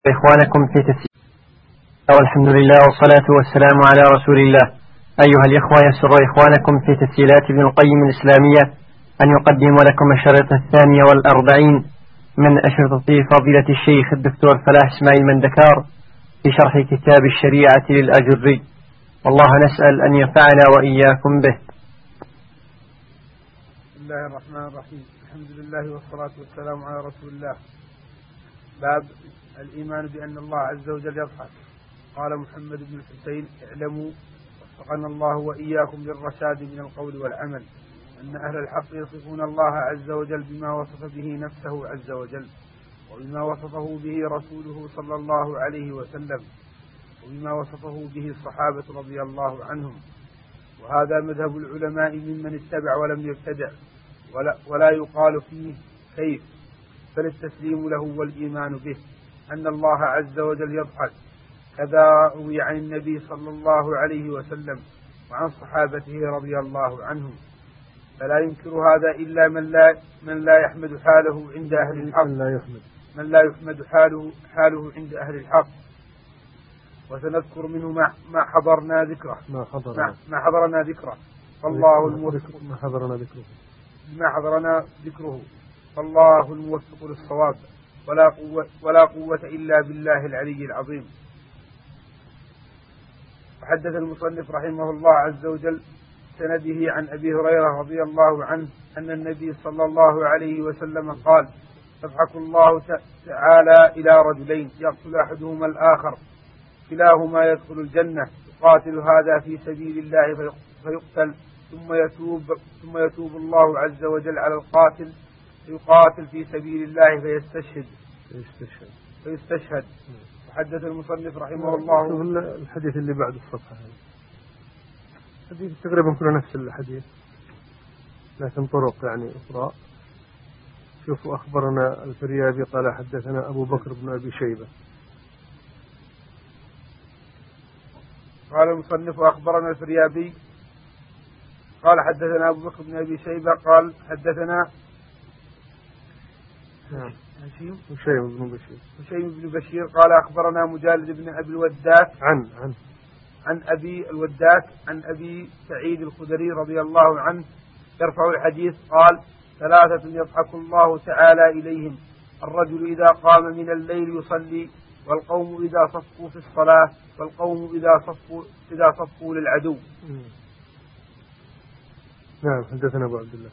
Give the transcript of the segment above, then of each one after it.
إخوانكم في تسجيل والحمد لله والصلاة والسلام على رسول الله. أيها الإخوة، يسر إخوانكم في تسجيلات ابن القيم الإسلامية أن يقدم لكم الشريط 42 من أشرطة فضيلة الشيخ الدكتور فلاح إسماعيل مندكار في شرح كتاب الشريعة للأجري، والله نسأل أن ينفعنا وإياكم به. بسم الله الرحمن الرحيم. الحمد لله والصلاة والسلام على رسول الله. باب الإيمان بأن الله عز وجل يضحك. قال محمد بن الحسين: اعلموا وفقنا الله وإياكم للرشاد من القول والعمل أن أهل الحق يصفون الله عز وجل بما وصف به نفسه عز وجل، وبما وصفه به رسوله صلى الله عليه وسلم، وبما وصفه به الصحابة رضي الله عنهم. وهذا مذهب العلماء ممن اتبع ولم يبتدع، ولا يقال فيه كيف، بل التسليم له والإيمان به أن الله عز وجل يضحك، كذا روي عن النبي صلى الله عليه وسلم وعن صحابته رضي الله عنهم. فلا ينكر هذا إلا من لا يحمد حاله عند أهل الحق، من لا يحمد حاله عند أهل الحق. وسنذكر منه ما حضرنا ذكره فالله الموفق للصواب، ولا قوة إلا بالله العلي العظيم. وحدث المصنف رحمه الله عز وجل سنده عن أبي هريرة رضي الله عنه أن النبي صلى الله عليه وسلم قال: يضحك الله تعالى إلى رجلين يقتل أحدهما الآخر، كلاهما يدخل الجنة، يقاتل هذا في سبيل الله فيقتل، ثم يتوب الله عز وجل على القاتل يقاتل في سبيل الله فيستشهد. وحدث المصنف رحمه الله الحديث اللي بعد الصفحة، حديث تقريبا كله نفس الحديث لكن طرق يعني أخرى. شوفوا: أخبرنا الفريابي قال حدثنا أبو بكر بن أبي شيبة. قال المصنف: أخبرنا الفريابي قال حدثنا أبو بكر بن أبي شيبة قال حدثنا هشيم بن بشير قال أخبرنا مجالد بن أبي الوداك عن أبي الوداك عن أبي سعيد الخدري رضي الله عنه يرفع الحديث قال: 3 يضحك الله تعالى إليهم: الرجل إذا قام من الليل يصلي، والقوم إذا صفوا في الصلاة، والقوم إذا صفوا للعدو. نعم. حدثنا أبو عبد الله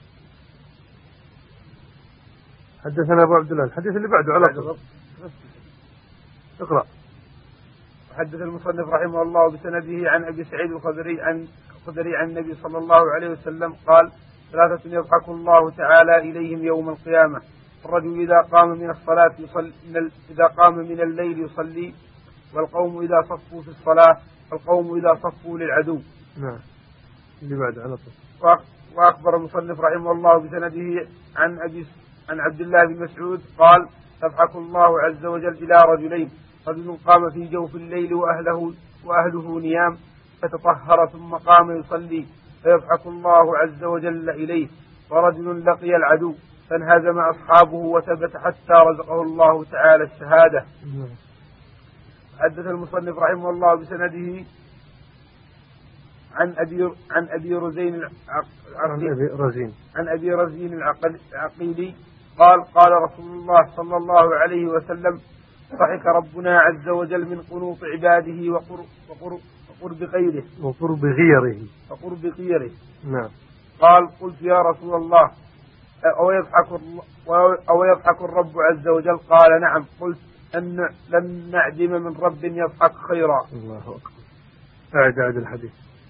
الحديث اللي بعده على طول. اقرأ. حدث المصنف رحمه الله بسنده عن أبي سعيد الخدري عن النبي صلى الله عليه وسلم قال: 3 يضحك الله تعالى إليهم يوم القيامة: الرجل إذا قام من الصلاة إذا قام من الليل يصلي، والقوم إذا صفوا في الصلاة، والقوم إذا صفوا للعدو. نعم. اللي بعد على طول. وأخبر المصنف رحمه الله بسنده عن عبد الله بن مسعود قال: يضحك الله عز وجل إلى رجلين: رجل قام في جوف الليل وأهله نيام فتطهر ثم قام يصلي فيضحك الله عز وجل إليه، ورجل لقي العدو فانهزم أصحابه وثبت حتى رزقه الله تعالى الشهادة. حدث المصنف رحمه الله بسنده عن أبي رزين العقيلي قال: قال رسول الله صلى الله عليه وسلم: ضحك ربنا عز وجل من قنوط عباده وقرب غيره. نعم. قال: قلت يا رسول الله: أو يضحك الرب عز وجل؟ قال: نعم. قلت: لن نعدم من رب يضحك خيرا. الله أكبر. أعد الحديث.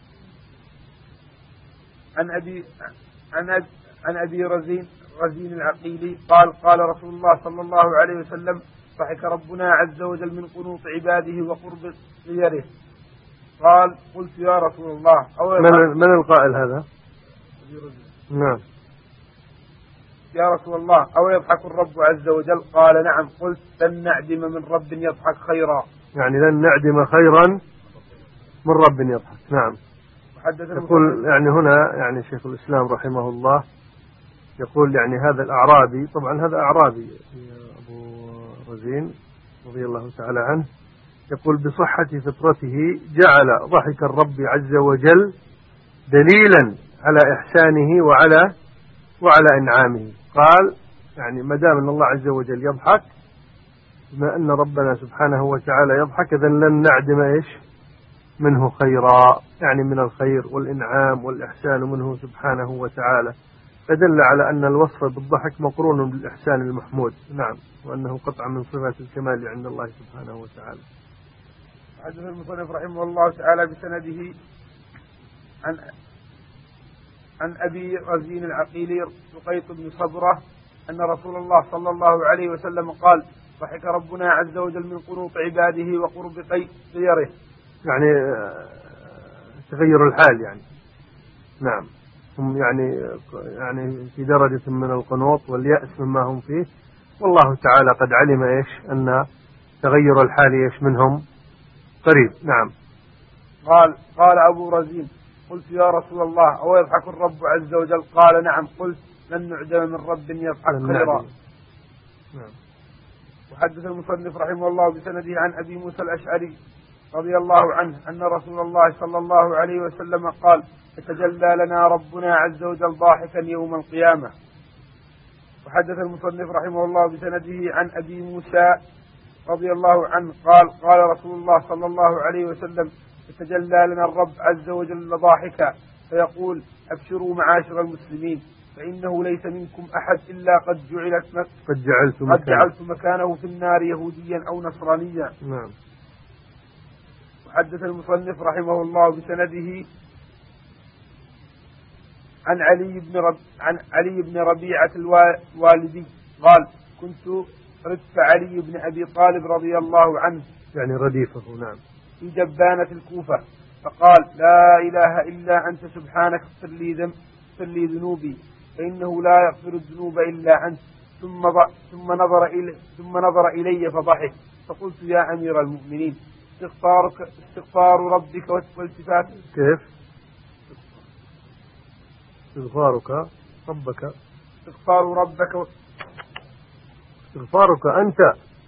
عن أبي رزين العقيلي قال: قال رسول الله صلى الله عليه وسلم: ضحك ربنا عز وجل من قنوط عباده وقرب غيره. قال: قلت يا رسول الله: من القائل هذا؟ نعم. يا رسول الله: أو يضحك الرب عز وجل؟ قال: نعم. قلت: لن نعدم من رب يضحك خيرا. يعني لن نعدم خيرا من رب يضحك. نعم. يقول يعني هنا يعني شيخ الإسلام رحمه الله يقول يعني هذا الأعرابي، طبعا هذا أعرابي أبو رزين رضي الله تعالى عنه يقول بصحة فطرته جعل ضحك الرب عز وجل دليلا على إحسانه وعلى إنعامه. قال يعني ما دام أن الله عز وجل يضحك، بما أن ربنا سبحانه وتعالى يضحك، إذن لن نعدم إيش منه خيرا، يعني من الخير والإنعام والإحسان منه سبحانه وتعالى، فدل على أن الوصف بالضحك مقرون بالإحسان المحمود. نعم، وأنه قطعا من صفات الكمال عند الله سبحانه وتعالى. حدث المصنف رحمه الله تعالى بسنده عن أبي رزين العقيلي سقيط بن صبرة أن رسول الله صلى الله عليه وسلم قال: ضحك ربنا عز وجل من قنوط عباده وقرب طيره، يعني تغير الحال يعني. نعم، هم يعني في درجة من القنوط واليأس مما هم فيه، والله تعالى قد علم إيش أن تغير الحال إيش منهم قريب. نعم. قال أبو رزين: قلت يا رسول الله أو يضحك الرب عز وجل؟ قال: نعم. قلت: لن نعدم من رب يضحك خيرا. نعم. وحدث المصنف رحمه الله بسنده عن أبي موسى الأشعري رضي الله عنه أن رسول الله صلى الله عليه وسلم قال: يتجلى لنا ربنا عز وجل ضاحكا يوم القيامة. وحدث المصنف رحمه الله بسنده عن أبي موسى رضي الله عنه قال رسول الله صلى الله عليه وسلم: يتجلى لنا الرب عز وجل ضاحكا فيقول: أبشروا معاشر المسلمين، فإنه ليس منكم أحد إلا قد جعلت مكانه في النار يهوديا أو نصرانيا. نعم. وحدث المصنف رحمه الله بسنده عن علي بن ربيعة الوالدي قال: كنت ردف علي بن أبي طالب رضي الله عنه، يعني رديفه. نعم. في جبانة الكوفة، فقال: لا إله إلا أنت سبحانك اغفر لي ذنوبي، فإنه لا يغفر الذنوب إلا أنت. ثم نظر إلي فضحك، فقلت: يا أمير المؤمنين، استغفار ربك والتفات. كيف استغفارك ربك؟ استغفارك أنت.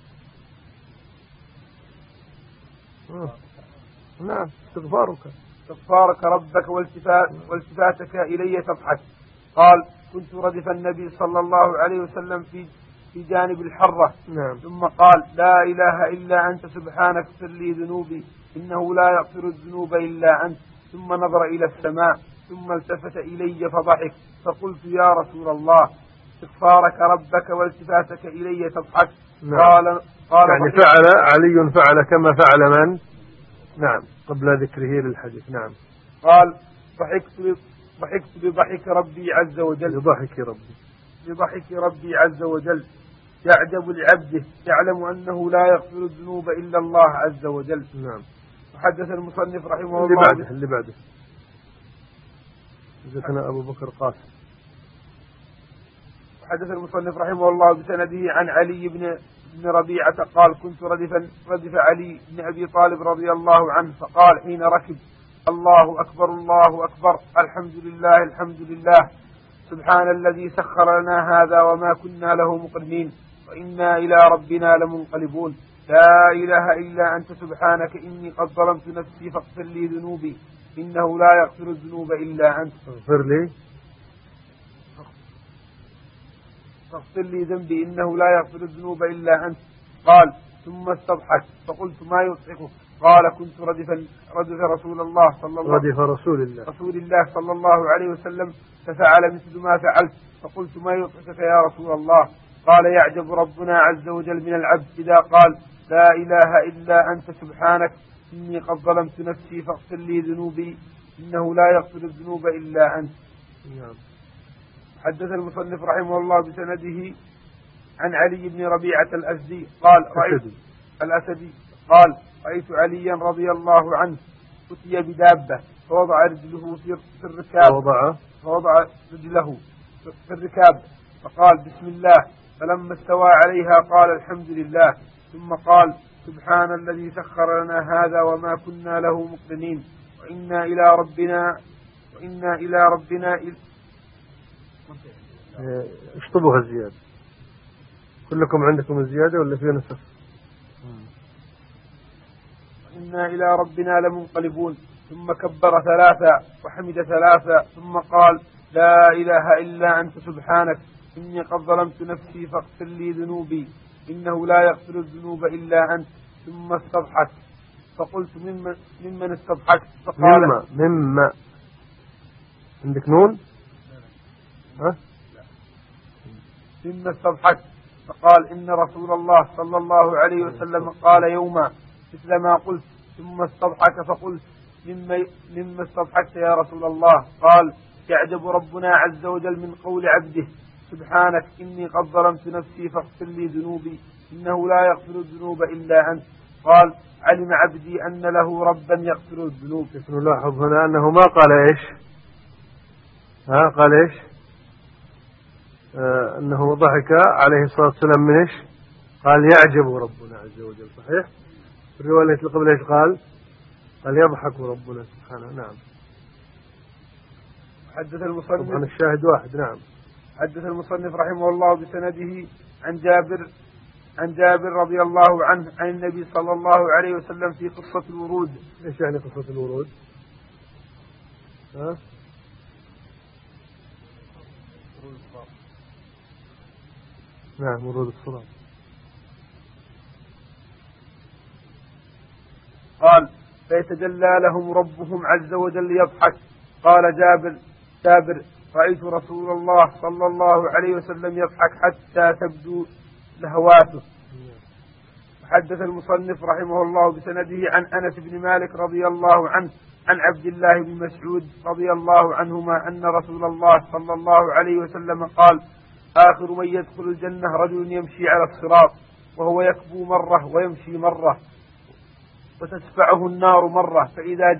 نعم، استغفارك ربك والتفاتك إلي تضحك. قال: كنت ردف النبي صلى الله عليه وسلم في جانب الحرة. نعم. ثم قال: لا إله إلا أنت سبحانك اغفر لي ذنوبي، إنه لا يغفر الذنوب إلا أنت. ثم نظر إلى السماء، ثم التفت إلي فضحك، فقلت: يا رسول الله، استغفارك ربك والتفاتك إلي تضحك. نعم. قال يعني علي فعل كما فعل من؟ نعم، قبل ذكره للحديث. نعم. قال: ضحكت بضحك ربي عز وجل، بضحك ربي عز وجل، يعجب لعبده يعلم أنه لا يغفر الذنوب إلا الله عز وجل. نعم. وحدث المصنف رحمه الله اللي بعده ذكرنا أبو بكر قاسم. وحدث المصنف رحمه الله بسنده عن علي بن ربيعة قال: كنت ردف علي بن أبي طالب رضي الله عنه، فقال حين ركب: الله أكبر الله أكبر، الحمد لله، سبحان الذي سخر لنا هذا وما كنا له مقرنين، وإنا إلى ربنا لمنقلبون، لا إله إلا أنت سبحانك إني قد ظلمت نفسي فاغفر لي ذنوبي، إنه لا يغفر الذنوب إلا أنت. فاغفر لي ذنبي، إنه لا يغفر الذنوب إلا أنت. قال: ثم استضحك، فقلت: ما يضحكك؟ قال: كنت ردف رسول الله صلى الله عليه وسلم، ففعل مثل ما فعلت، فقلت: ما يضحكك يا رسول الله؟ قال: يعجب ربنا عز وجل من العبد إذا قال: لا إله إلا أنت سبحانك إني قد ظلمت نفسي فاغفر لي ذنوبي، إنه لا يغفر الذنوب إلا أنت. حدث المصنف رحمه الله بسنده عن علي بن ربيعة الأسدي رأيت عليا رضي الله عنه أتي بدابة فوضع رجله في الركاب فقال: بسم الله، فلما استوى عليها قال: الحمد لله، ثم قال: سبحان الذي سخر لنا هذا وما كنا له مقرنين، وإنا إلى ربنا اشطبوها الزيادة. كلكم عندكم الزيادة ولا في نسخ؟ وإنا إلى ربنا لمنقلبون. ثم كبر ثلاثا وحمد ثلاثا ثم قال لا إله إلا أنت سبحانك إني قد ظلمت نفسي فاغفر لي ذنوبي إنه لا يغفر الذنوب إلا أنت. ثم استضحك فقلت ممن استضحك؟ فقال مما عندك نون؟ ها؟ مما استضحك فقال إن رسول الله صلى الله عليه وسلم قال يوما مثل ما قلت. ثم استضحك فقلت مما استضحكت يا رسول الله؟ قال يعجب ربنا عز وجل من قول عبده سبحانك إني قد ظلمت نفسي فاغفر لي ذنوبي إنه لا يغفر الذنوب إلا أنت. قال علم عبدي أن له ربا يغفر الذنوب. نلاحظ هنا أنه ما قال إيش؟ قال إيش؟ أنه ضحك عليه الصلاة والسلام من إيش؟ قال يعجب ربنا عز وجل. صحيح؟ في الرواية التي قبل إيش قال يضحك ربنا سبحانه. نعم. حدث المصنف طبعا الشاهد واحد. نعم. حدث المصنف رحمه الله بسنده عن جابر رضي الله عنه عن النبي صلى الله عليه وسلم في قصة الورود. إيش يعني قصة الورود؟ نعم ورود الصلاة. قال فيتجلى لهم ربهم عز وجل يضحك. قال جابر رأيت رسول الله صلى الله عليه وسلم يضحك حتى تبدو لهواته. حدث المصنف رحمه الله بسنده عن أنس بن مالك رضي الله عنه عن عبد الله بن مسعود رضي الله عنهما أن رسول الله صلى الله عليه وسلم قال آخر من يدخل الجنة رجل يمشي على الصراط وهو يكبو مرة ويمشي مرة وتدفعه النار مرة فإذا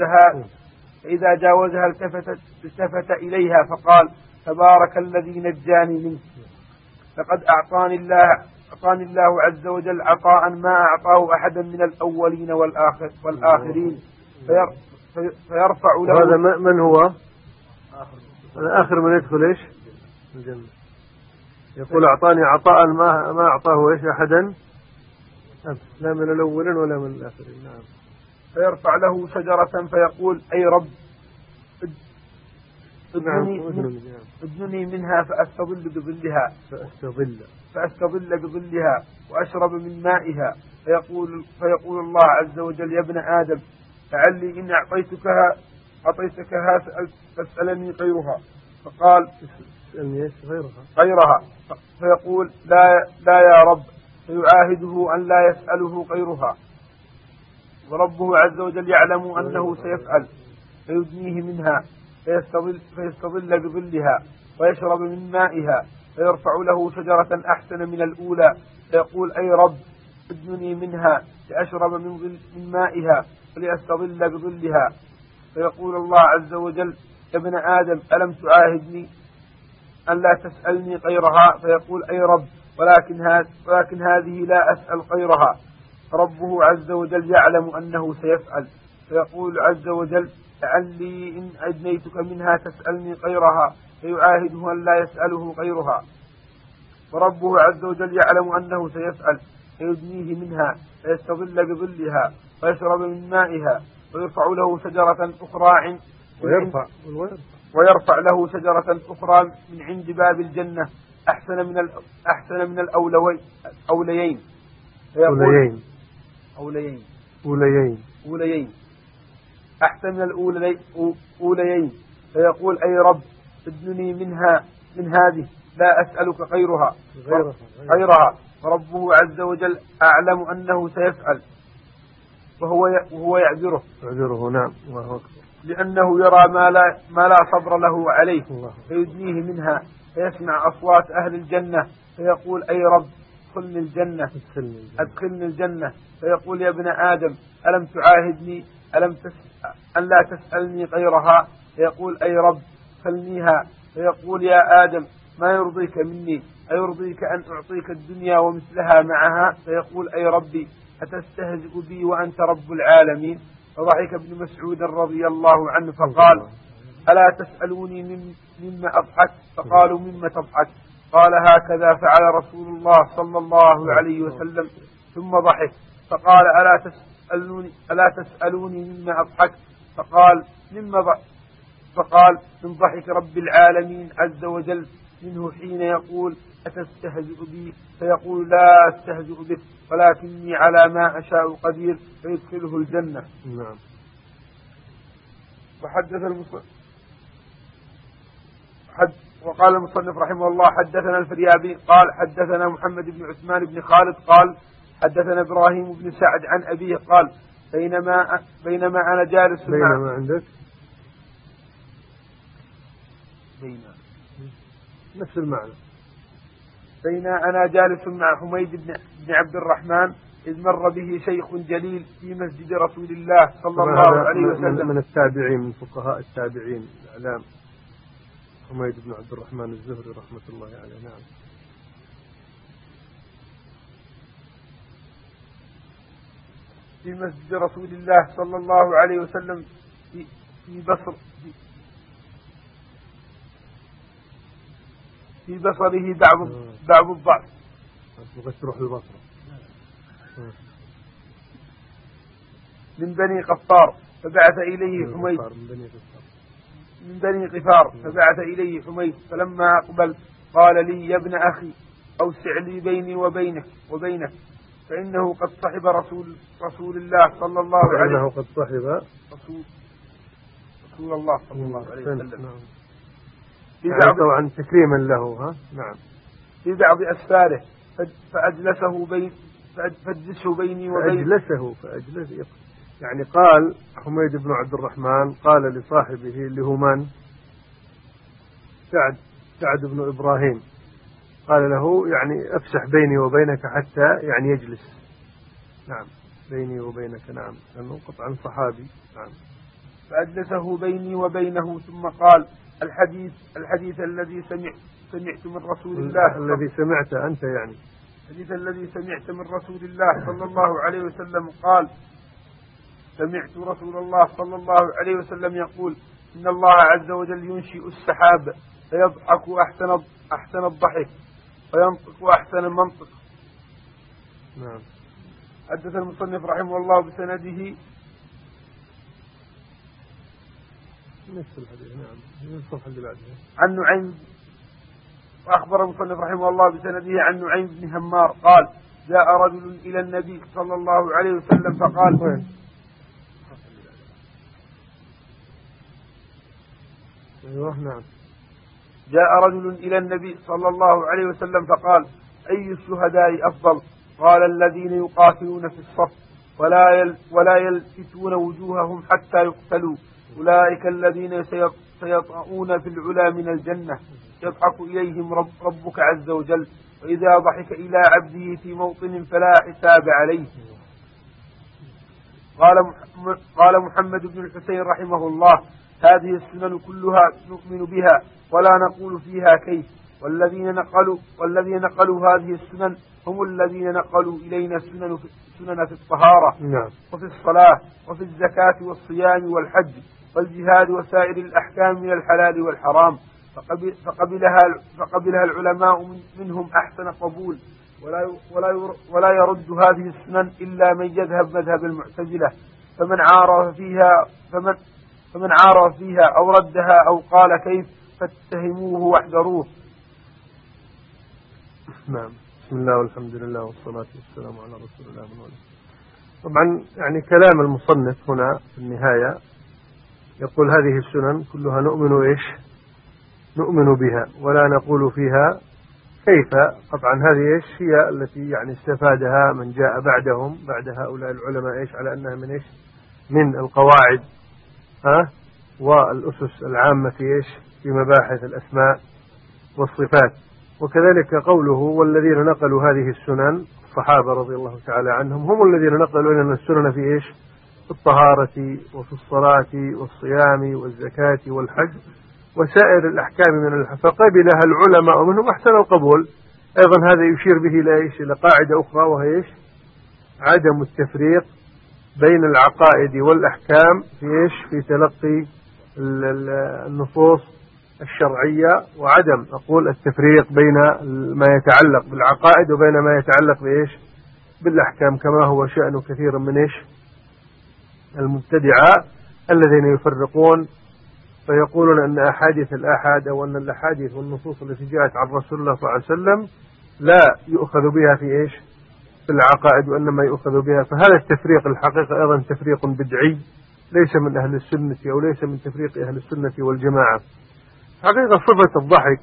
جاوزها التفت إليها فقال تبارك الذي نجاني منك لقد أعطاني الله عز وجل عطاء ما أعطاه أحدا من الأولين والآخرين فيرفع له. هذا من هو آخر من يدخل إيش الجنة؟ يقول أعطاني عطاء ما أعطاه إيش أحدا لا من الأولين ولا من الآخرين. نعم. فيرفع له شجرة فيقول أي رب ادنني منها فأستظل بظلها وأشرب من مائها. فيقول الله عز وجل يا ابن آدم لعلي إن أعطيتكها تسألني غيرها. فقال غيرها فيقول لا يا رب فيعاهده أن لا يسأله غيرها وربه عز وجل يعلم أنه سيفعل فيدنيه منها فيستظل بظلها ويشرب من مائها. فيرفع له شجرة أحسن من الأولى فيقول أي رب ادنني منها لأشرب من مائها ولأستظل بظلها. فيقول الله عز وجل يا ابن آدم ألم تعاهدني أن لا تسألني غيرها؟ فيقول أي رب ولكن هذه لا أسأل غيرها. ربه عز وجل يعلم أنه سيفعل فيقول عز وجل لعلي إن أدنيتك منها تسألني غيرها فيعاهده أن لا يسأله غيرها. وربه عز وجل يعلم أنه سيفعل فيدنيه منها فيستظل بظلها ويشرب من مائها. ويرفع له شجرة أخرى ويرفع له شجرة أخرى من عند باب الجنة أحسن من الأوليين أحسن من الأوليين. فيقول أي رب ادنني من هذه لا أسألك غيرها. وربه عز وجل أعلم أنه سيفعل وهو يعذره. نعم. لأنه يرى ما لا صبر له عليه فيدنيه منها. فيسمع أصوات أهل الجنة فيقول أي رب أدخلني الجنة. فيقول يا ابن آدم ألم تعاهدني أن لا تسألني غيرها؟ فيقول أي رب خلنيها. فيقول يا آدم ما يرضيك مني؟ أيرضيك أن أعطيك الدنيا ومثلها معها؟ فيقول أي ربي أتستهزئ بي وأنت رب العالمين؟ فضحك ابن مسعود رضي الله عنه فقال ألا تسألوني مما أضحك؟ فقالوا مما تضحك؟ قال هكذا فعل رسول الله صلى الله عليه وسلم. ثم ضحك فقال ألا تسألوني مما أضحك؟ فقال من ضحك رب العالمين عز وجل منه حين يقول أتستهزئ بي؟ فيقول لا أستهزئ بك ولكني على ما أشاء قدير، فيدخله الجنة. نعم. وقال المصنف رحمه الله حدثنا الفريابي قال حدثنا محمد بن عثمان بن خالد قال حدثنا إبراهيم بن سعد عن أبيه قال بينما أنا جالس بينما عندك نفس المعنى. بين أنا جالس مع حميد بن عبد الرحمن إذ مر به شيخ جليل في مسجد رسول الله صلى الله عليه وسلم من التابعين، من فقهاء التابعين الأعلام، حميد بن عبد الرحمن الزهري رحمة الله عليه. نعم. في مسجد رسول الله صلى الله عليه وسلم في بصره بعض الضعف. تروح البصرة من بني قفار فبعث إليه حميد من بني غفار فبعث إليه حميد فلما أقبل قال لي يا ابن أخي أوسع لي بيني وبينك فإنه قد صحب رسول الله صلى الله عليه وسلم. قد صحب رسول الله صلى الله عليه وسلم. يعني طبعا تكريما له. ها. نعم. في بعض أسفاره فأجلسه بيني وبينه. فأجلسه يعني قال حميد بن عبد الرحمن قال لصاحبه اللي هو من؟ سعد بن إبراهيم، قال له يعني أفسح بيني وبينك حتى يعني يجلس. نعم. بيني وبينك. نعم. لأنه قطعا صحابي. نعم. فأجلسه بيني وبينه ثم قال الحديث الذي سمعت من رسول الله الذي سمعت أنت يعني الحديث الذي سمعت من رسول الله صلى الله عليه وسلم قال سمعت رسول الله صلى الله عليه وسلم يقول إن الله عز وجل ينشئ السحاب فيضحك أحسن الضحك وينطق أحسن المنطق. نعم. حدث المصنف رحمه الله بسنده نفس الحديث. نعم. الصفحة اللي بعدها عن نعيم. وأخبر المصنف رحمه الله بسنده عن نعيم بن همار قال جاء رجل إلى النبي صلى الله عليه وسلم فقال نعم. جاء رجل إلى النبي صلى الله عليه وسلم فقال أي الشهداء أفضل؟ قال الذين يقاتلون في الصف ولا يلفتون وجوههم حتى يقتلوا أولئك الذين سيطعون في العلا من الجنة يضحك إليهم ربك عز وجل وإذا ضحك إلى عبده في موطن فلا حساب عليه. قال محمد بن الحسين رحمه الله هذه السنن كلها نؤمن بها ولا نقول فيها كيف، والذين نقلوا هذه السنن هم الذين نقلوا إلينا سنن في الطهارة وفي الصلاة وفي الزكاة والصيام والحج والجهاد وسائر الأحكام من الحلال والحرام فقبلها العلماء منهم أحسن قبول ولا يرد هذه السنن إلا من يذهب مذهب المعتزلة فمن عارض فيها أو ردها أو قال كيف فاتهموه واحذروه. نعم. بسم الله والحمد لله والصلاة والسلام على رسول الله من والاه. طبعا يعني كلام المصنف هنا في النهاية يقول هذه السنن كلها نؤمن بها ولا نقول فيها كيف. طبعا هذه هي التي يعني استفادها من جاء بعد هؤلاء العلماء على أنها من القواعد والأسس العامة في مباحث الأسماء والصفات. وكذلك قوله والذين نقلوا هذه السنن الصحابة رضي الله تعالى عنهم هم الذين نقلوا لنا السنن في في الطهارة وفي الصلاة والصيام والزكاة والحج وسائر الأحكام من فقبلها العلماء ومنهم أحسن القبول. أيضا هذا يشير به إلى قاعدة أخرى وهي عدم التفريق بين العقائد والأحكام في تلقي النصوص الشرعية وعدم التفريق بين ما يتعلق بالعقائد وبين ما يتعلق بالأحكام كما هو شأن كثير من المبتدعة الذين يفرقون فيقولون أن أحاديث الآحاد أو أن الأحاديث والنصوص التي جاءت عن رسول الله صلى الله عليه وسلم لا يؤخذ بها في العقائد، وإنما يؤخذ بها. فهذا التفريق الحقيقة أيضا تفريق بدعي ليس من أهل السنة أو ليس من تفريق أهل السنة والجماعة. حقيقة صفة الضحك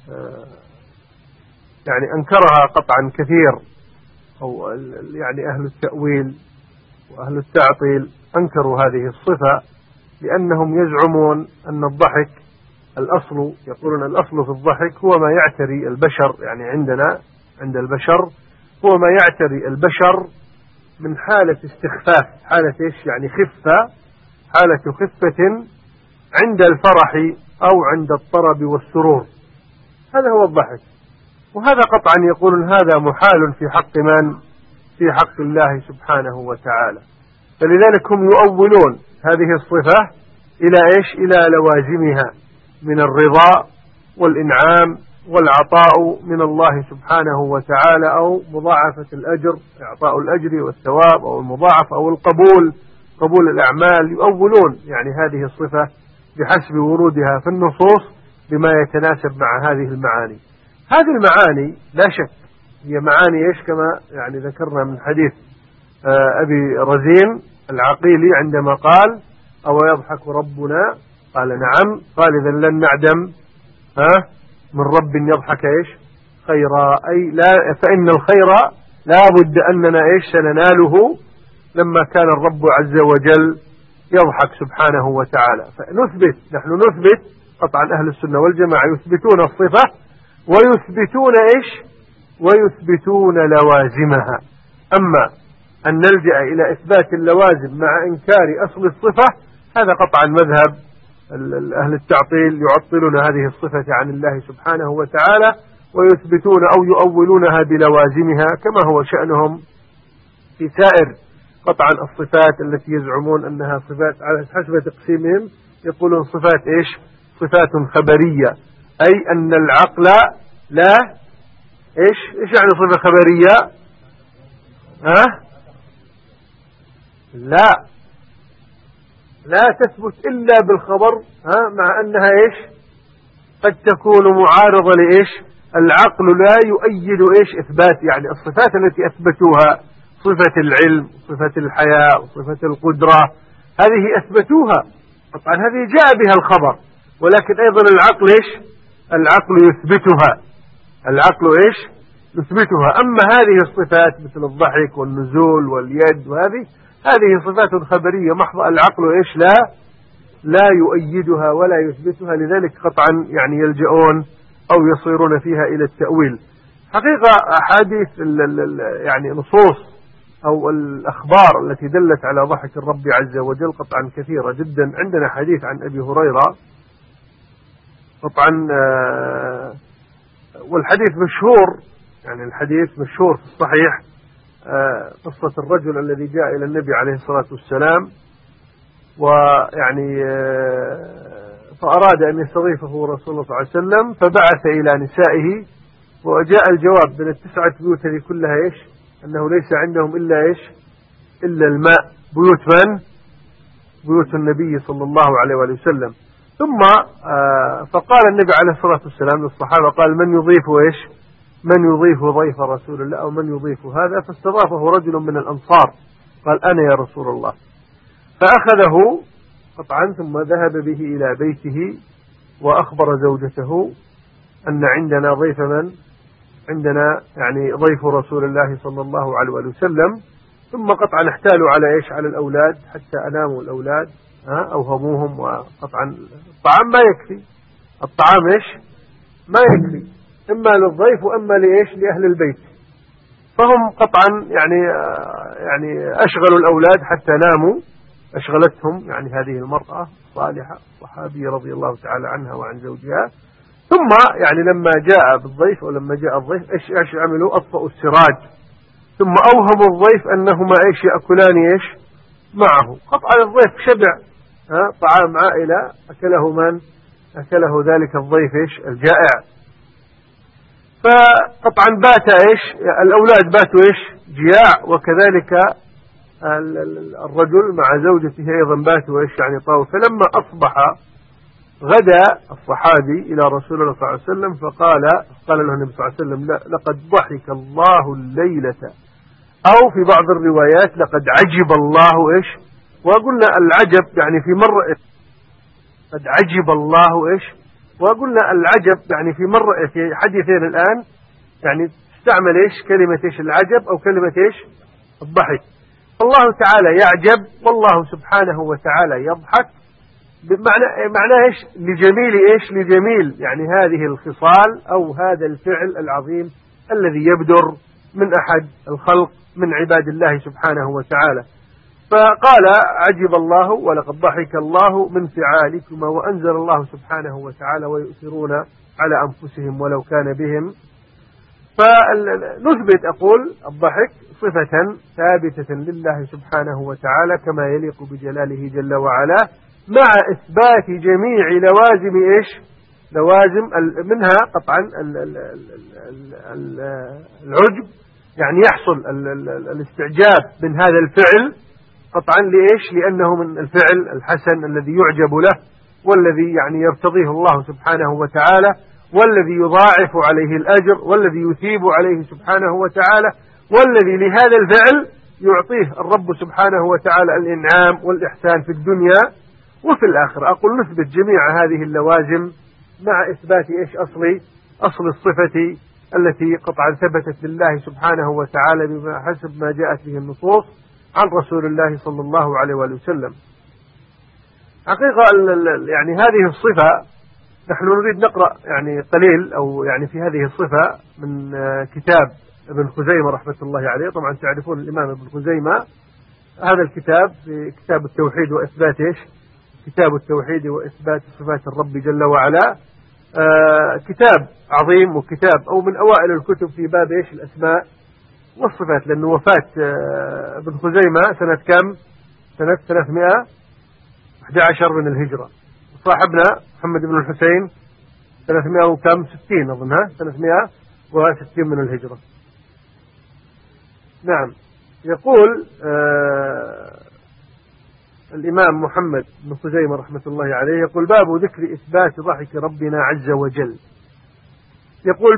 يعني أنكرها قطعا كثير، أو يعني أهل التأويل وأهل التعطيل أنكروا هذه الصفة، لأنهم يزعمون أن الضحك الأصل، يقولون الأصل في الضحك هو ما يعتري البشر، يعني عندنا عند البشر هو ما يعتري البشر من حالة استخفاف، حالة يعني خفة، حالة خفة عند الفرح أو عند الطرب والسرور، هذا هو الضحك. وهذا قطعا يقولون هذا محال في حق من؟ في حق الله سبحانه وتعالى. فلذلك هم يؤولون هذه الصفة إلى إلى لوازمها من الرضا والإنعام والعطاء من الله سبحانه وتعالى، أو مضاعفة الأجر، إعطاء الأجر والثواب، أو المضاعف، أو قبول الأعمال. يؤولون يعني هذه الصفة بحسب ورودها في النصوص بما يتناسب مع هذه المعاني. هذه المعاني لا شك هي معاني كما يعني ذكرنا من حديث أبي رزين العقيلي عندما قال: أو يضحك ربنا؟ قال: نعم. قال: إذا لن نعدم من رب يضحك خيرا، أي لا، فإن الخير لا بد أننا سنناله لما كان الرب عز وجل يضحك سبحانه وتعالى. نحن نثبت قطعا أهل السنة والجماعة يثبتون الصفة ويثبتون ويثبتون لوازمها. أما أن نلجأ إلى إثبات اللوازم مع إنكار أصل الصفة، هذا قطعا مذهب أهل التعطيل، يعطلون هذه الصفة عن الله سبحانه وتعالى ويثبتون أو يؤولونها بلوازمها، كما هو شأنهم في سائر قطعا الصفات التي يزعمون أنها صفات على حسب تقسيمهم. يقولون صفات صفات خبرية، أي أن العقل لا إيش يعني صفة خبرية؟ لا تثبت إلا بالخبر، مع أنها قد تكون معارضة العقل لا يؤيد إثبات يعني الصفات التي أثبتوها، صفة العلم، صفة الحياة، صفة القدرة، هذه أثبتوها طبعا، هذه جاء بها الخبر، ولكن أيضا العقل العقل يثبتها، العقل يثبتها. أما هذه الصفات مثل الضحك والنزول واليد هذه صفات خبرية محضة، العقل لا يؤيدها ولا يثبتها، لذلك قطعا يعني يلجؤون أو يصيرون فيها إلى التأويل. حقيقة أحاديث يعني نصوص أو الأخبار التي دلت على ضحك الرب عز وجل قطعا كثيرة جدا. عندنا حديث عن أبي هريرة قطعا، والحديث مشهور، يعني الحديث مشهور في الصحيح، قصة الرجل الذي جاء إلى النبي عليه الصلاة والسلام ويعني فأراد أن يستضيفه رسول الله صلى الله عليه وسلم، فبعث إلى نسائه، وجاء الجواب من التسعة بيوت هذه كلها أنه ليس عندهم إلا الماء. بيوت من؟ بيوت النبي صلى الله عليه وآله وسلم. ثم فقال النبي عليه الصلاة والسلام للصحابة، قال: من يضيف من يضيف ضيف رسول الله، أو من يضيف هذا؟ فاستضافه رجل من الأنصار، قال: أنا يا رسول الله. فأخذه قطعا ثم ذهب به إلى بيته وأخبر زوجته أن عندنا ضيف عندنا يعني ضيف رسول الله صلى الله عليه وسلم. ثم قطعا احتالوا على الأولاد حتى أناموا الأولاد، أوهموهم، وقطعا الطعام ما يكفي، الطعام ما يكفي، إما للضيف وإما لأهل البيت. فهم قطعا يعني أشغلوا الأولاد حتى ناموا، أشغلتهم يعني هذه المرأة صالحة صحابية رضي الله تعالى عنها وعن زوجها. ثم يعني لما جاء بالضيف، ولما جاء الضيف إيش عملوا؟ أطفأوا السراج، ثم أوهموا الضيف أنهما يأكلان معه. قطعا الضيف شبع، طعام عائلة، أكله من؟ أكله ذلك الضيف الجائع. فقطعا بات إيش الأولاد باتوا إيش جياع، وكذلك الرجل مع زوجته أيضا باتوا إيش يعني طاووا. فلما أصبح غدا الصحابي إلى رسول الله صلى الله عليه وسلم فقال له النبي صلى الله عليه وسلم لقد ضحك الله الليلة، أو في بعض الروايات لقد عجب الله إيش. وقلنا العجب يعني في مرة قد عجب الله إيش، وقلنا العجب يعني في مرة في حديثين الآن يعني تستعمل إيش كلمة إيش العجب أو كلمة إيش الضحك. الله تعالى يعجب والله سبحانه وتعالى يضحك، بمعنى إيش لجميل يعني هذه الخصال أو هذا الفعل العظيم الذي يبدر من أحد الخلق من عباد الله سبحانه وتعالى. فقال عجب الله ولقد ضحك الله من فعالكما، وأنزل الله سبحانه وتعالى ويؤثرون على أنفسهم ولو كان بهم. فنثبت أقول الضحك صفة ثابتة لله سبحانه وتعالى كما يليق بجلاله جل وعلا، مع إثبات جميع لوازم إيش لوازم منها قطعا العجب، يعني يحصل الاستعجاب من هذا الفعل قطعا لإيش لأنه من الفعل الحسن الذي يعجب له، والذي يعني يرتضيه الله سبحانه وتعالى، والذي يضاعف عليه الأجر، والذي يثيب عليه سبحانه وتعالى، والذي لهذا الفعل يعطيه الرب سبحانه وتعالى الإنعام والإحسان في الدنيا وفي الآخرة. أقول نثبت جميع هذه اللوازم مع إثبات إيش أصل الصفة التي قطعا ثبتت لله سبحانه وتعالى بما حسب ما جاءت به النصوص عن رسول الله صلى الله عليه وآله وسلم. حقيقة يعني هذه الصفة نحن نريد نقرأ يعني قليل أو يعني في هذه الصفة من كتاب ابن خزيمة رحمة الله عليه. طبعا تعرفون الإمام ابن خزيمة، هذا الكتاب في كتاب التوحيد وإثبات إيش كتاب التوحيد وإثبات صفات الرب جل وعلا. كتاب عظيم وكتاب أو من أوائل الكتب في باب إيش الأسماء والصفات، لأنه وفاة ابن خزيمة سنة كم؟ سنة 311 من الهجرة، صاحبنا محمد بن الحسين 360 أظنها 360 من الهجرة. نعم. يقول الإمام محمد بن خزيمة رحمة الله عليه يقول باب ذكر إثبات ضحك ربنا عز وجل. يقول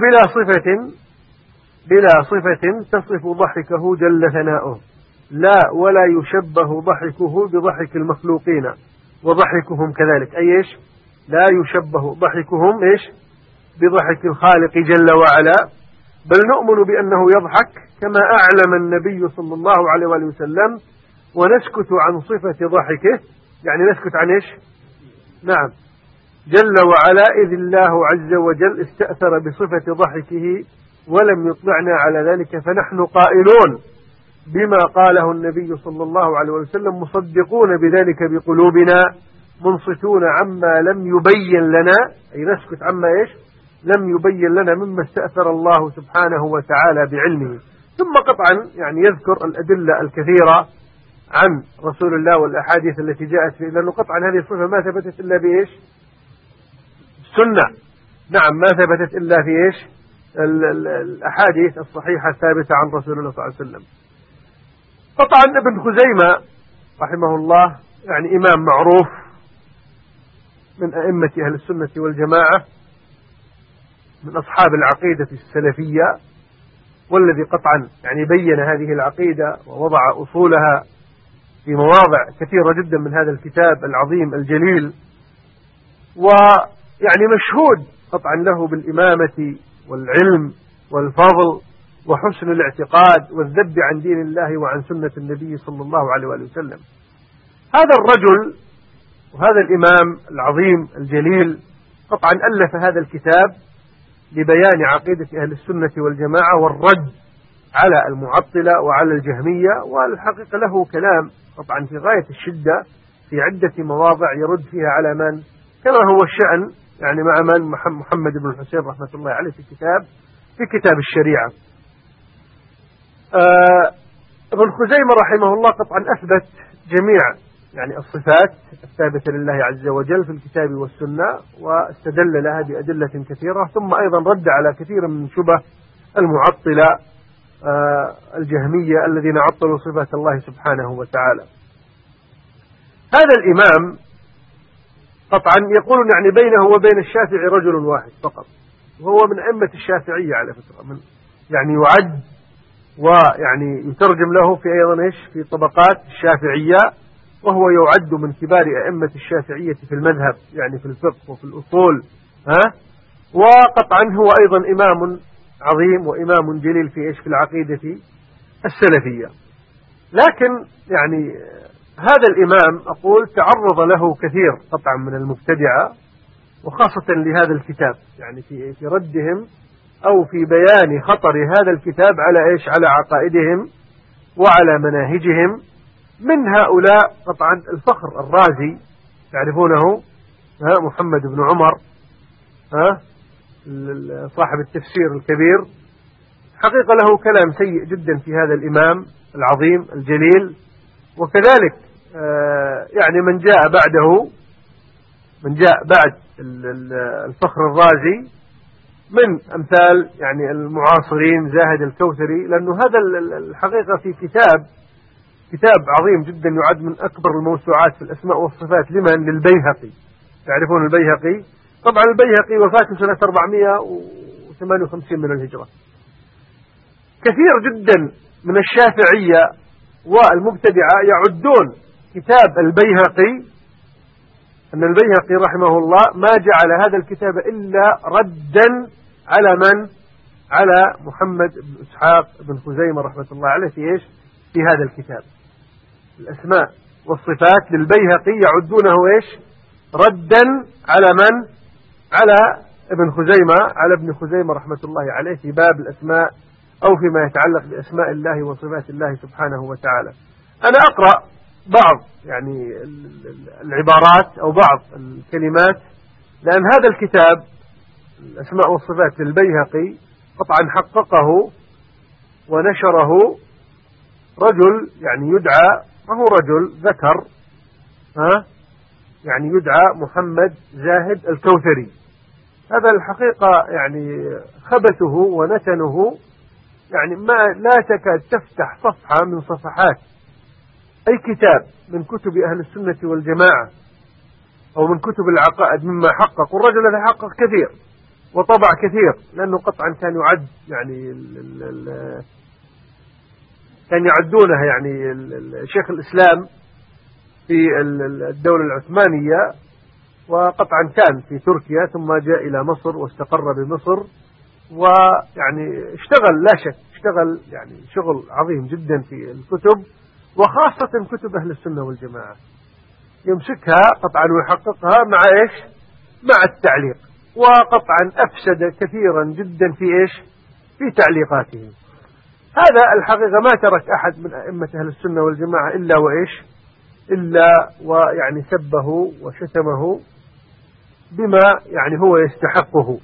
بلا صفة تصف ضحكه جل ثناؤه، لا ولا يشبه ضحكه بضحك المخلوقين وضحكهم كذلك، أي إيش لا يشبه ضحكهم إيش بضحك الخالق جل وعلا، بل نؤمن بأنه يضحك كما أعلم النبي صلى الله عليه وآله وسلم، ونسكت عن صفة ضحكه، يعني نسكت عن إيش نعم جل وعلا، إذ الله عز وجل استأثر بصفة ضحكه ولم يطلعنا على ذلك، فنحن قائلون بما قاله النبي صلى الله عليه وسلم مصدقون بذلك بقلوبنا، منصتون عما لم يبين لنا، أي نسكت عما إيش لم يبين لنا مما استأثر الله سبحانه وتعالى بعلمه. ثم قطعا يعني يذكر الأدلة الكثيرة عن رسول الله والأحاديث التي جاءت فيه، لأنه قطعا هذه الصفة ما ثبتت إلا بإيش السنة. نعم ما ثبتت إلا في إيش الأحاديث الصحيحة الثابتة عن رسول الله صلى الله عليه وسلم. قطعا ابن خزيمة رحمه الله يعني إمام معروف من أئمة أهل السنة والجماعة، من أصحاب العقيدة السلفية، والذي قطعا يعني بين هذه العقيدة ووضع أصولها في مواضع كثيرة جدا من هذا الكتاب العظيم الجليل، ويعني مشهود قطعا له بالإمامة والعلم والفضل وحسن الاعتقاد والذب عن دين الله وعن سنة النبي صلى الله عليه وآله وسلم. هذا الرجل وهذا الإمام العظيم الجليل قطعا ألف هذا الكتاب لبيان عقيدة أهل السنة والجماعة والرد على المعطلة وعلى الجهمية، والحقيقة له كلام قطعا في غاية الشدة في عدة مواضع يرد فيها على من كما هو الشأن يعني مع من محمد بن الحسين رحمة الله عليه في كتاب الشريعة. ابن خزيمة رحمه الله قطعا أثبت جميع يعني الصفات الثابتة لله عز وجل في الكتاب والسنة، واستدل لها بأدلة كثيرة، ثم أيضا رد على كثير من شبه المعطلة الجهمية الذين عطلوا صفات الله سبحانه وتعالى. هذا الإمام قطعا يقول يعني بينه وبين الشافعي رجل واحد فقط، وهو من أئمة الشافعية على فكرة، من يعني يعد ويعني يترجم له في أيضا إيش في طبقات الشافعية، وهو يعد من كبار أئمة الشافعية في المذهب يعني في الفقه وفي الأصول، وقطعا هو أيضا إمام عظيم وإمام جليل في إيش في العقيدة السلفية. لكن يعني هذا الإمام أقول تعرض له كثير قطعا من المبتدعة، وخاصة لهذا الكتاب يعني في ردهم أو في بيان خطر هذا الكتاب على إيش على عقائدهم وعلى مناهجهم. من هؤلاء قطعا الفخر الرازي تعرفونه، محمد بن عمر صاحب التفسير الكبير، حقيقة له كلام سيء جدا في هذا الإمام العظيم الجليل. وكذلك يعني من جاء بعد الفخر الرازي من أمثال يعني المعاصرين زاهد الكوثري، لأنه هذا الحقيقة في كتاب عظيم جدا يعد من أكبر الموسوعات في الأسماء والصفات للبيهقي. تعرفون البيهقي؟ طبعا البيهقي وفاته سنة 458 من الهجرة. كثير جدا من الشافعية والمبتدعة يعدون كتاب البيهقي، أن البيهقي رحمه الله ما جعل هذا الكتاب إلا ردا على من؟ على محمد بن إسحاق بن خزيمة رحمة الله عليه في هذا الكتاب. الأسماء والصفات للبيهقي يعدونه ردا على من؟ على ابن خزيمة رحمة الله عليه في باب الأسماء أو فيما يتعلق بأسماء الله وصفات الله سبحانه وتعالى. أنا أقرأ بعض يعني العبارات أو بعض الكلمات، لأن هذا الكتاب الأسماء والصفات للبيهقي قطعا حققه ونشره رجل يعني يدعى، ما هو رجل ذكر، يعني يدعى محمد زاهد الكوثري. هذا الحقيقة يعني خبثه ونتنه يعني ما لا تكاد تفتح صفحة من صفحات أي كتاب من كتب أهل السنة والجماعة أو من كتب العقائد مما حقق. والرجل هذا حقق كثير وطبع كثير، لأنه قطعا كان يعد يعني كان يعدونه يعني شيخ الإسلام في الدولة العثمانية، وقطعا كان في تركيا ثم جاء إلى مصر واستقر بمصر، ويعني اشتغل لا شك اشتغل يعني شغل عظيم جدا في الكتب، وخاصة كتب أهل السنة والجماعة يمسكها قطعا ويحققها مع مع التعليق، وقطعا أفسد كثيرا جدا في تعليقاته. هذا الحقيقة ما ترك أحد من أئمة أهل السنة والجماعة إلا ويعني سبه وشتمه بما يعني هو يستحقه،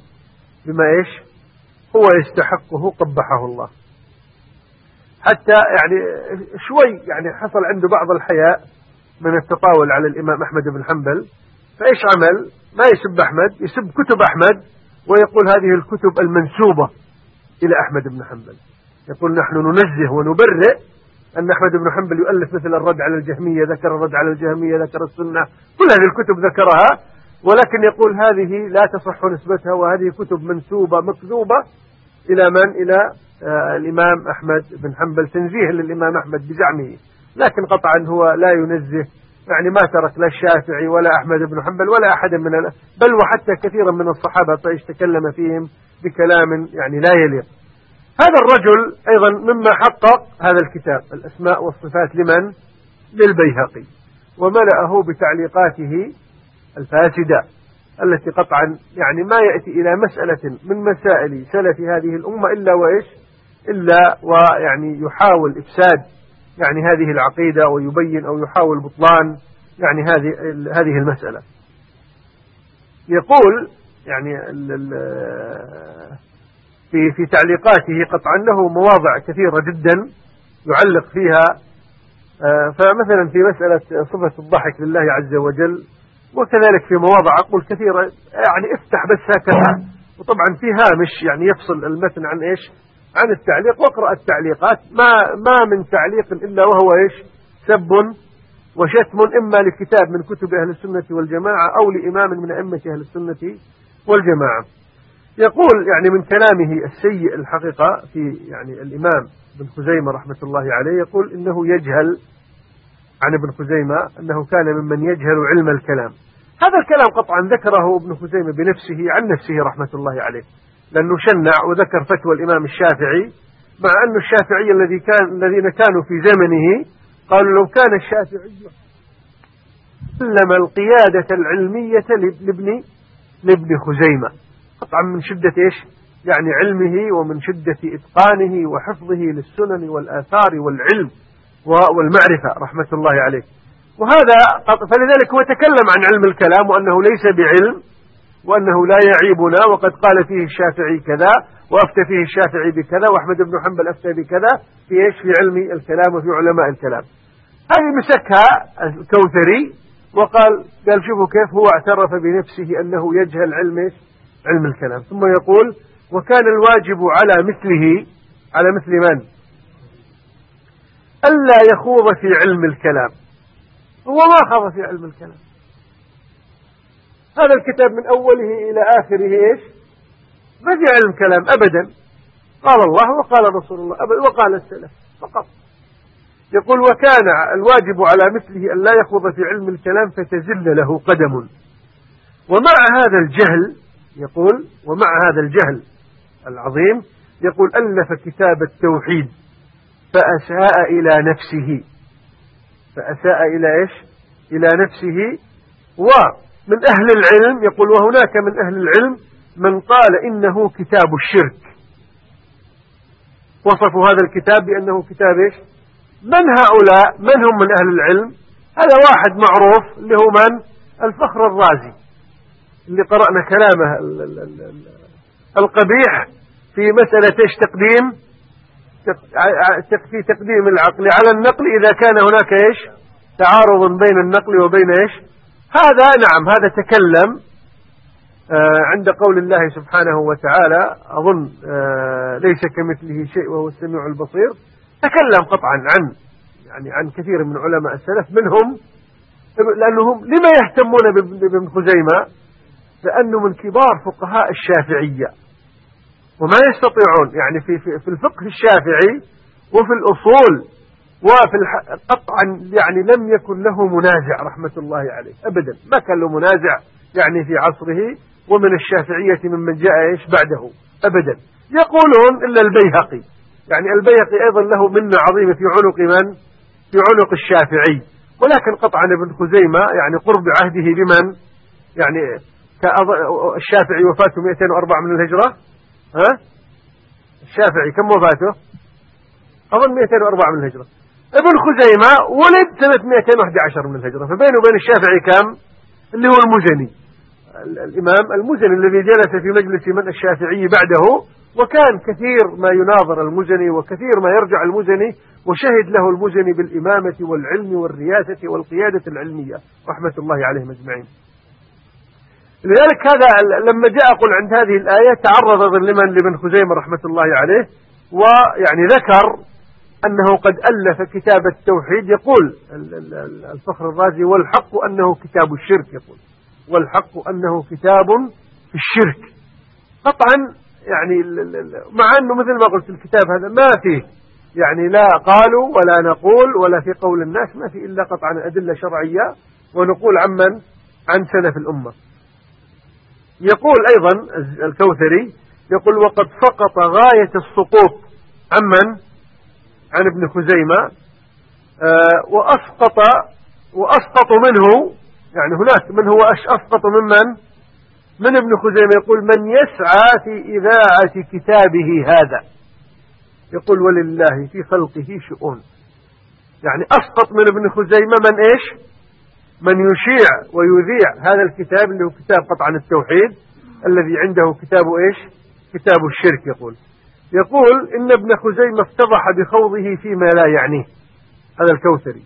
هو يستحقه قبحه الله. حتى يعني شوي يعني حصل عنده بعض الحياء من التطاول على الإمام أحمد بن حنبل، فإيش عمل؟ ما يسب أحمد، يسب كتب أحمد، ويقول هذه الكتب المنسوبة إلى أحمد بن حنبل. يقول نحن ننزه ونبرئ أن أحمد بن حنبل يؤلف مثل الرد على الجهمية، ذكر الرد على الجهمية، ذكر السنة، كل هذه الكتب ذكرها، ولكن يقول هذه لا تصح نسبتها، وهذه كتب منسوبة مكذوبة إلى من؟ إلى الإمام أحمد بن حنبل، تنزيه للإمام أحمد بزعمه. لكن قطعا هو لا ينزه، يعني ما ترك لا الشافعي ولا أحمد بن حنبل ولا أحد من بل وحتى كثيرا من الصحابة تكلم فيهم بكلام يعني لا يليق. هذا الرجل أيضا مما حقق هذا الكتاب الأسماء والصفات للبيهقي، وملأه بتعليقاته الفاسدة التي قطعا يعني ما يأتي إلى مسألة من مسائل سلف هذه الأمة إلا ويعني يحاول إفساد يعني هذه العقيدة، ويبين أو يحاول بطلان يعني هذه المسألة. يقول يعني في تعليقاته قطعا له مواضع كثيرة جدا يعلق فيها فمثلا في مسألة صفة الضحك لله عز وجل، وكذلك في مواضع أقول كثيرة، يعني افتح بس هكذا، وطبعا في هامش يعني يفصل المتن عن إيش؟ عن التعليق، واقرأ التعليقات، ما من تعليق إلا وهو إيش؟ سب وشتم، إما لكتاب من كتب أهل السنة والجماعة أو لإمام من أئمة أهل السنة والجماعة. يقول يعني من كلامه السيء الحقيقة في يعني الإمام ابن خزيمة رحمة الله عليه، يقول إنه يجهل عن ابن خزيمة أنه كان ممن يجهل علم الكلام. هذا الكلام قطعا ذكره ابن خزيمة بنفسه عن نفسه رحمة الله عليه، لأنه شنع وذكر فتوى الإمام الشافعي، مع أن الشافعي الذين كانوا في زمنه قالوا لو كان الشافعي سلم القيادة العلمية لابن خزيمة، قطعا من شدة إيش؟ يعني علمه ومن شدة إتقانه وحفظه للسنن والآثار والعلم والمعرفة رحمة الله عليه. وهذا فلذلك هو تكلم عن علم الكلام وأنه ليس بعلم وأنه لا يعيبنا، وقد قال فيه الشافعي كذا وأفتى فيه الشافعي بكذا وأحمد بن حنبل أفتى بكذا في إيش؟ في علم الكلام وفي علماء الكلام. هذه مسكها الكوثري وقال شوفوا كيف هو اعترف بنفسه أنه يجهل علم الكلام، ثم يقول وكان الواجب على مثله، على مثل من؟ ألا يخوض في علم الكلام. هو ما خاض في علم الكلام، هذا الكتاب من أوله إلى آخره إيش؟ ما في علم كلام أبدا، قال الله وقال رسول الله وقال السلف فقط. يقول وكان الواجب على مثله أن لا يخوض في علم الكلام فتزل له قدم. ومع هذا الجهل، يقول ومع هذا الجهل العظيم، يقول ألف كتاب التوحيد فأساء إلى نفسه، فأساء إلى إيش؟ إلى نفسه. ومن أهل العلم يقول وهناك من أهل العلم من قال إنه كتاب الشرك، وصفوا هذا الكتاب بأنه كتاب إيش؟ من هؤلاء؟ من هم من أهل العلم؟ هذا واحد معروف اللي هو من؟ الفخر الرازي، اللي قرأنا كلامه القبيح في مسألة إيش؟ في تقديم العقل على النقل إذا كان هناك إيش؟ تعارض بين النقل وبين إيش؟ هذا نعم، هذا تكلم عند قول الله سبحانه وتعالى، أظن ليس كمثله شيء وهو السميع البصير، تكلم قطعا عن كثير من علماء السلف، منهم لأنهم لما يهتمون بابن خزيمة؟ لأنه من كبار فقهاء الشافعية، وما يستطيعون يعني في الفقه الشافعي وفي الأصول وفي قطعا يعني لم يكن له منازع رحمة الله عليه أبدا، ما كان له منازع يعني في عصره ومن الشافعية ممن جاء إيش بعده أبدا. يقولون إلا البيهقي، يعني البيهقي أيضا له منة عظيمة في عنق من؟ في عنق الشافعي، ولكن قطعا ابن خزيمة يعني قرب عهده بمن؟ يعني الشافعي وفاته 204 من الهجرة، ها؟ الشافعي كم وفاته؟ أظن 204 من الهجرة. ابن خزيمة ولد سنة 211 من الهجرة، فبينه وبين الشافعي كم؟ اللي هو المزني، الإمام المزني الذي جلس في مجلس من الشافعي بعده، وكان كثير ما يناظر المزني وكثير ما يرجع المزني، وشهد له المزني بالإمامة والعلم والرياسة والقيادة العلمية رحمة الله عليهم أجمعين. لذلك هذا لما جاء قل عند هذه الآية تعرض لابن خزيمة رحمة الله عليه، ويعني ذكر أنه قد ألف كتاب التوحيد. يقول الفخر الرازي والحق أنه كتاب الشرك، يقول والحق أنه كتاب في الشرك قطعا، يعني مع أنه مثل ما قلت الكتاب هذا ما فيه يعني لا قالوا ولا نقول ولا في قول الناس، ما فيه إلا قطعا أدلة شرعية ونقول عن سلف الأمة. يقول أيضا الكوثري، يقول وقد سقط غاية السقوط عن ابن خزيمة، وأسقط منه، يعني هناك من هو أسقط من ابن خزيمة. يقول من يسعى في إذاعة كتابه هذا، يقول ولله في خلقه شؤون، يعني أسقط من ابن خزيمة من إيش؟ من يشيع ويذيع هذا الكتاب اللي هو كتاب قطعا التوحيد، الذي عنده كتاب إيش؟ كتاب الشرك. يقول إن ابن خزيمة افتضح بخوضه فيما لا يعنيه. هذا الكوثري.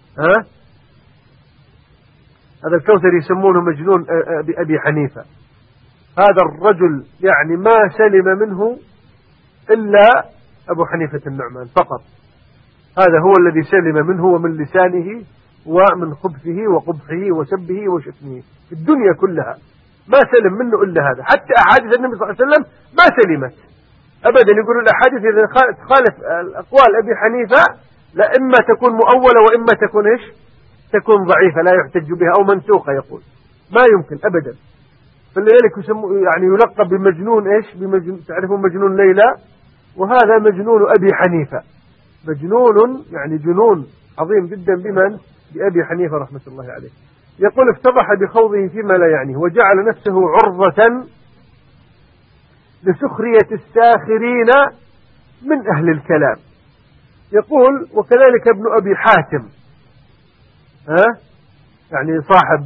هذا الكوثري يسمونه مجنون بأبي حنيفة. هذا الرجل يعني ما سلم منه إلا أبو حنيفة النعمان فقط. هذا هو الذي سلم منه ومن لسانه ومن خبثه وقبحه وسبه وشتمه في الدنيا كلها، ما سلم منه إلا هذا. حتى أحاديث النبي صلى الله عليه وسلم ما سلمت أبدا. يقول الأحاديث إذا خالف الأقوال أبي حنيفة لا إما تكون مؤولة وإما تكون إيش؟ تكون ضعيفة لا يحتج بها أو منسوخة. يقول ما يمكن أبدا. فلذلك يعني يلقب بمجنون إيش؟ تعرفون مجنون ليلى، وهذا مجنون أبي حنيفة. مجنون يعني جنون عظيم جدا بمن؟ بأبي حنيفة رحمة الله عليه. يقول افتضح بخوضه فيما لا يعنيه وجعل نفسه عرضة لسخرية الساخرين من أهل الكلام. يقول وكذلك ابن أبي حاتم يعني صاحب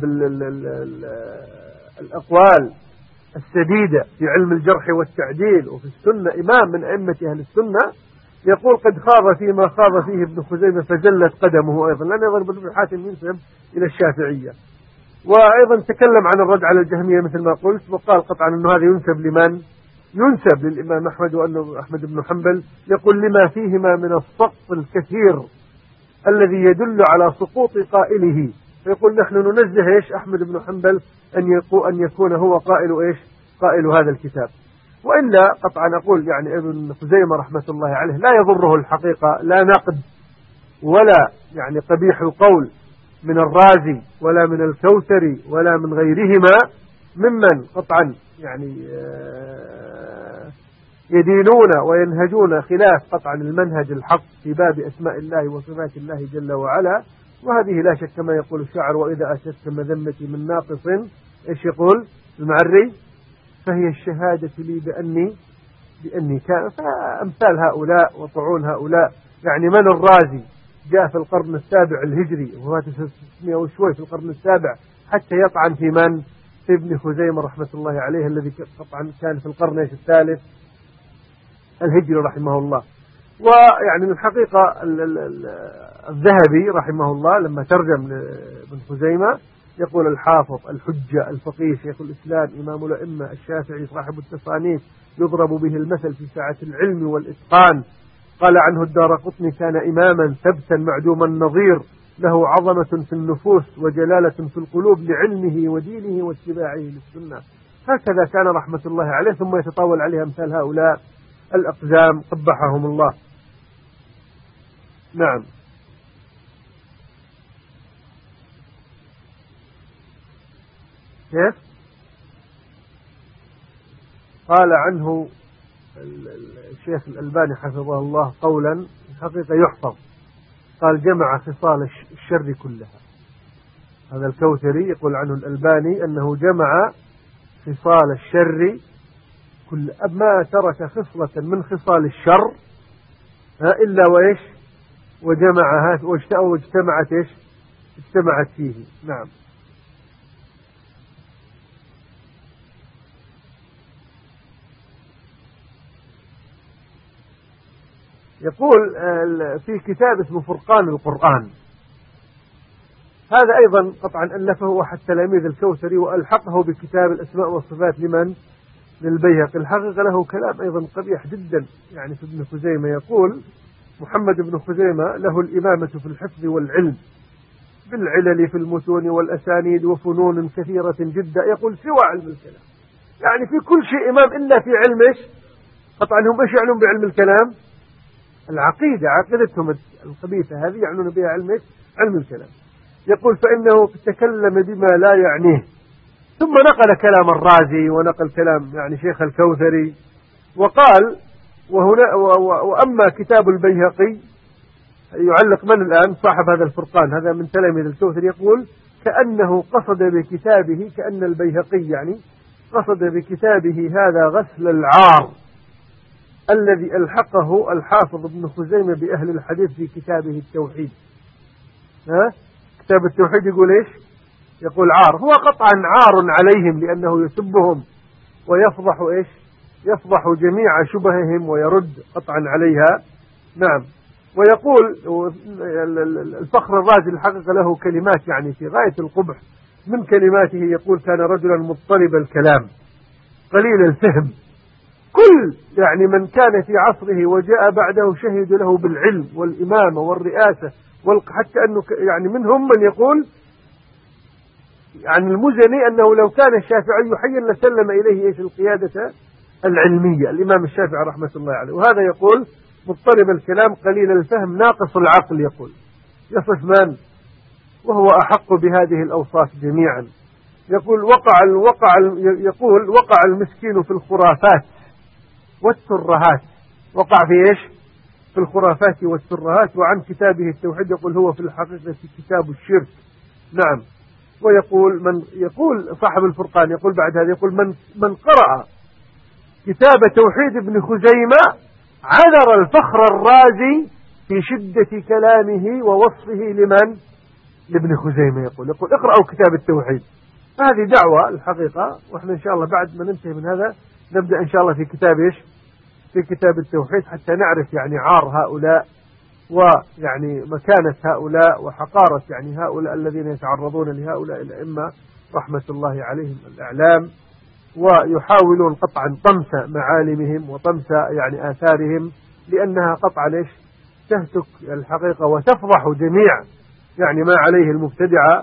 الأقوال السديدة في علم الجرح والتعديل وفي السنة، إمام من أئمة أهل السنة، يقول قد خاض فيما خاض فيه ابن خزيمة فزلت قدمه أيضا، لأن أيضا ابن حاتم ينسب إلى الشافعية. وأيضا تكلم عن الرد على الجهمية مثل ما قلت، وقال قطعا أنه هذا ينسب لمن؟ ينسب للإمام أحمد، وأنه أحمد بن حنبل يقول لما فيهما من السقط الكثير الذي يدل على سقوط قائله. فيقول نحن ننزه إيش أحمد بن حنبل أن يكون هو قائل إيش؟ قائل هذا الكتاب. وإلا قطعا أقول يعني ابن خزيمة رحمة الله عليه لا يضره الحقيقة لا نقد ولا يعني قبيح القول من الرازي ولا من الكوثري ولا من غيرهما ممن قطعا يعني يدينون وينهجون خلاف قطعا المنهج الحق في باب أسماء الله وصفات الله جل وعلا. وهذه لا شك كما يقول الشاعر وإذا أشدت مذمتي من ناقص إيش يقول المعري فهي الشهادة لي بأني كان. فأمثال هؤلاء وطعون هؤلاء يعني من الرازي جاء في القرن السابع الهجري وهو 900 وشوي في القرن السابع حتى يطعن في من؟ في ابن خزيمة رحمة الله عليه الذي طبعا كان في القرن الثالث الهجري رحمه الله. ويعني الحقيقة الذهبي رحمه الله لما ترجم لابن خزيمة يقول الحافظ الحجة الفقيه شيخ الإسلام إمام الأئمة الشافعي صاحب التصانيف يضرب به المثل في ساعة العلم والإتقان. قال عنه الدارقطني كان إماما ثبتا معدوم النظير له عظمة في النفوس وجلالة في القلوب لعلمه ودينه واتباعه للسنة. هكذا كان رحمة الله عليه. ثم يتطاول عليه أمثال هؤلاء الأقزام قبحهم الله. نعم. كيف؟ قال عنه الشيخ الألباني حفظه الله قولا حقيقة يحفظ، قال جمع خصال الشر كلها. هذا الكوثري يقول عنه الألباني أنه جمع خصال الشر كل ما ترك خصلة من خصال الشر إلا وإيش وجمعها واجتمعت إيش اجتمعت فيه. نعم. يقول في كتاب اسمه فرقان القرآن، هذا أيضا قطعا ألفه أحد تلاميذ الكوثري وألحقه بكتاب الأسماء والصفات لمن؟ للبيهقي. الحقيقة له كلام أيضا قبيح جدا يعني في ابن خزيمة. يقول محمد بن خزيمة له الإمامة في الحفظ والعلم بالعلل في المتون والأسانيد وفنون كثيرة جدا. يقول سوى علم الكلام، يعني في كل شيء إمام إلا في علم إيش؟ قطعا هم إيش يعنون بعلم الكلام؟ العقيدة، عقيدتهم الخبيثة هذه يعنون بها علم إيش؟ علم الكلام. يقول فإنه تكلم بما لا يعنيه، ثم نقل كلام الرازي ونقل كلام يعني شيخ الكوثري وقال وأما كتاب البيهقي يعلق من الآن صاحب هذا الفرقان هذا من تلاميذ الكوثري، يقول كأنه قصد بكتابه كأن البيهقي يعني قصد بكتابه هذا غسل العار الذي ألحقه الحافظ ابن خزيمة بأهل الحديث في كتابه التوحيد. كتاب التوحيد يقول إيش؟ يقول عار، هو قطعا عار عليهم لأنه يسبهم ويفضح إيش؟ يفضح جميع شبههم ويرد قطعا عليها. نعم. ويقول الفخر الرازي الحقيقة له كلمات يعني في غاية القبح. من كلماته يقول: كان رجلا مضطرب الكلام قليل الفهم، كل يعني من كان في عصره وجاء بعده شهد له بالعلم والإمامة والرئاسة، حتى أنه يعني منهم من يقول يعني المزني أنه لو كان الشافعي حيا لسلم إليه إيش القيادة العلمية، الإمام الشافعي رحمة الله عليه. وهذا يقول مضطرب الكلام قليل الفهم ناقص العقل، يقول يصف من وهو أحق بهذه الأوصاف جميعا. يقول وقع المسكين في الخرافات والترهات. وقع في إيش؟ في الخرافات والترهات. وعن كتابه التوحيد يقول: هو في الحقيقة كتاب الشرك. نعم. يقول صاحب الفرقان يقول بعد هذا يقول: من قرأ كتاب توحيد ابن خزيمة عذر الفخر الرازي في شدة كلامه ووصفه لابن خزيمة. يقول اقرأوا كتاب التوحيد. هذه دعوة الحقيقة، وإحنا إن شاء الله بعد ما ننتهي من هذا نبدأ إن شاء الله في كتاب إيش؟ في كتاب التوحيد، حتى نعرف يعني عار هؤلاء ويعني مكانة هؤلاء وحقارة يعني هؤلاء الذين يتعرضون لهؤلاء الأئمة رحمة الله عليهم الإعلام، ويحاولون قطعا طمس معالمهم وطمس يعني آثارهم، لأنها قطعا إيش؟ تهتك الحقيقة وتفضح جميع يعني ما عليه المبتدعة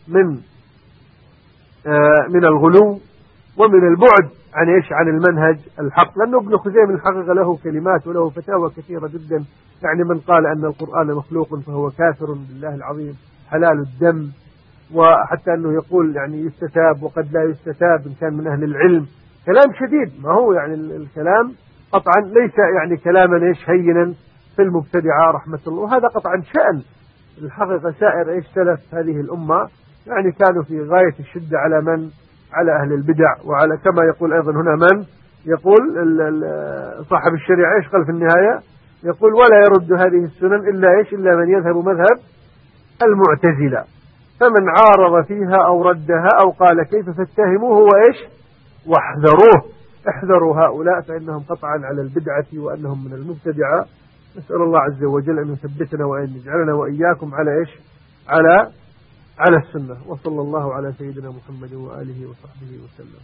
من الغلو ومن البعد عن إيش؟ عن المنهج الحق. لأنه ابن خزيمة الحقيقة له كلمات وله فتاوى كثيرة جدا. يعني من قال أن القرآن مخلوق فهو كافر بالله العظيم حلال الدم، وحتى أنه يقول يعني يستتاب وقد لا يستتاب إن كان من أهل العلم. كلام شديد، ما هو يعني الكلام قطعا ليس يعني كلاما إيش؟ هينا في المبتدعة رحمة الله. وهذا قطعا شأن الحقيقة سائر إيش؟ سلف هذه الأمة، يعني كانوا في غاية الشدة على أهل البدع. وعلى كما يقول أيضا هنا من يقول صاحب الشريعة إيش قال في النهاية؟ يقول: ولا يرد هذه السنن إلا إيش؟ إلا من يذهب مذهب المعتزلة، فمن عارض فيها أو ردها أو قال كيف فاتهموه وإيش؟ واحذروه. احذروا هؤلاء فإنهم قطعا على البدعة وأنهم من المبتدعة. نسأل الله عز وجل أن يثبتنا وأن يجعلنا وإياكم على إيش؟ على السنة. وصلى الله على سيدنا محمد وآله وصحبه وسلم.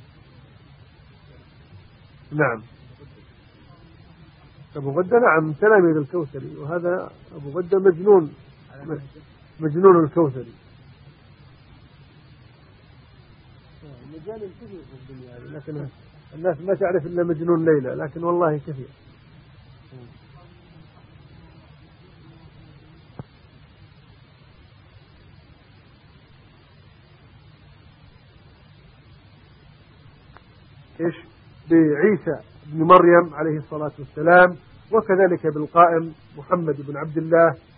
نعم. أبو غدة نعم تلاميذ الكوثري، وهذا أبو غدة مجنون الكوثري. مجال كثير في الدنيا، لكن الناس ما تعرف إلا مجنون ليلى، لكن والله كثير. إيش؟ بعيسى بن مريم عليه الصلاة والسلام، وكذلك بالقائم محمد بن عبد الله